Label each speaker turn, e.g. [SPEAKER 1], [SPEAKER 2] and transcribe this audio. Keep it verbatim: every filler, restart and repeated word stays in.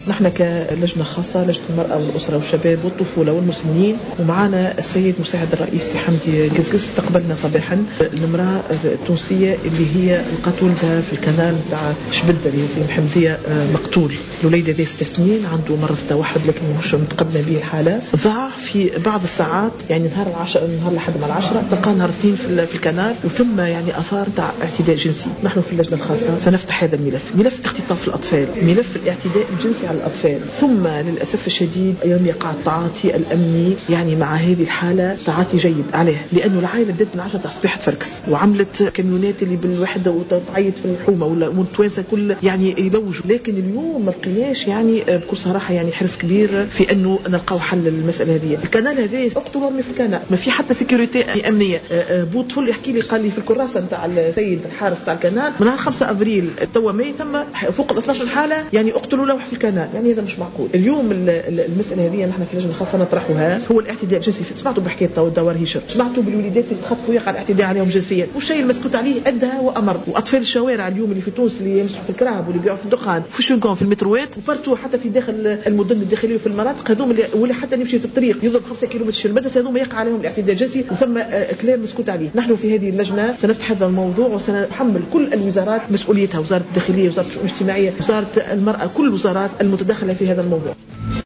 [SPEAKER 1] نحن كلجنة خاصة، لجنة المرأة والأسرة والشباب والطفولة والمسنين، ومعنا السيد مساعد الرئيسي حمدي قزقز. استقبلنا صباحا المرأة التونسية اللي هي لقاتوا لها في الكنال بتاع شبدة اللي في محمدية مقتول. الوليدة ذي ست سنين، عنده مرض توحد لكن مش متقدمة به الحالة. ضاع في بعض الساعات، يعني نهار العشرة، نهار لحد ما العشرة، تلقى نهار اثنين في الكنال، وثم يعني أثار تاع اعتداء جنسي. نحن في اللجنة الخاصة سنفتح هذا الملف، ملف اختطاف الأطفال، ملف الاعتداء الجنسي على الأطفال. ثم للأسف الشديد يوم يقع التعاطي الأمني يعني مع هذه الحالة تعاطي جيد عليه، لأنه العائلة بدأت من عشرة تصبيحة فركس، وعملت كاميونات اللي بالوحدة وتعيط في الحومة ولا متوانسة كل يعني يلوجوا. لكن اليوم ما بقيناش يعني بكل صراحة يعني حرص كبير في أنه نلقاو حل للمسألة هذه. الكنال هذا اقتلوا ارمي في الكنال، ما في حتى سيكوريتي أمنية. بوطفل يحكي لي، قال لي في الكراسة نتاع السيد الحارس تاع الكنال من نهار خمسة أبريل توا ماي ثم فوق ال اثناش حالة يعني اقتلوا لوح في الكنال. يعني هذا مش معقول. اليوم المسألة هذه نحن في اللجنة الخاصة نطرحها، هو الاعتداء الجنسي. سمعتوا بحكاية الدوار هيشر، سمعتوا بالوليدات اللي تخطفوا يقع الاعتداء عليهم جنسيا، والشيء المسكوت عليه أدها وأمر. وأطفال الشوارع اليوم اللي في تونس اللي يمسحوا في الكراب واللي بيبيعوا في الدخان في شونكون في المتروات وفرتوا حتى في داخل المدن الداخلية وفي المناطق هذوم، ولا حتى يمشي في الطريق يضرب خمسة كيلومتر في المدى، هذوم يقع عليهم الاعتداء الجنسي وثم كلام مسكوت عليه. نحن في هذه اللجنة سنفتح هذا الموضوع وسنحمل كل الوزارات مسؤوليتها، وزارة الداخلية، وزارة الشؤون الاجتماعية، وزارة المرأة، كل الوزارات المتدخلة في هذا الموضوع.